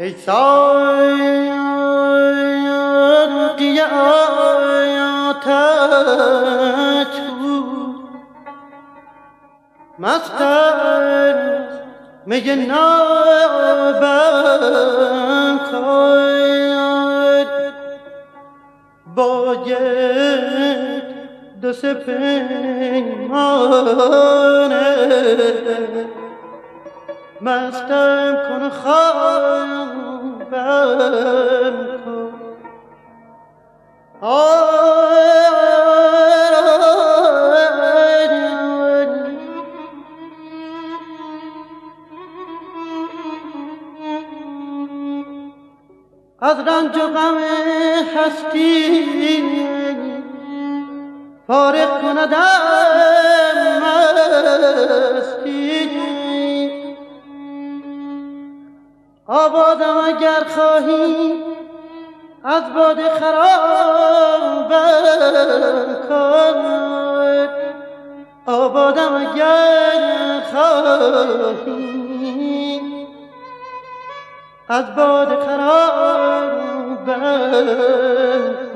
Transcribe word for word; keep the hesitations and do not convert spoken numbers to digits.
ای ساقی آتش مستم می نابم کن باید دو سه پیمانه مستم کن خوابم کن از رنج و غم هستی فارغ کندم مستی آبادم اگر خواهی از باد خرابم کن آبادم اگر خواهی از باد خرابم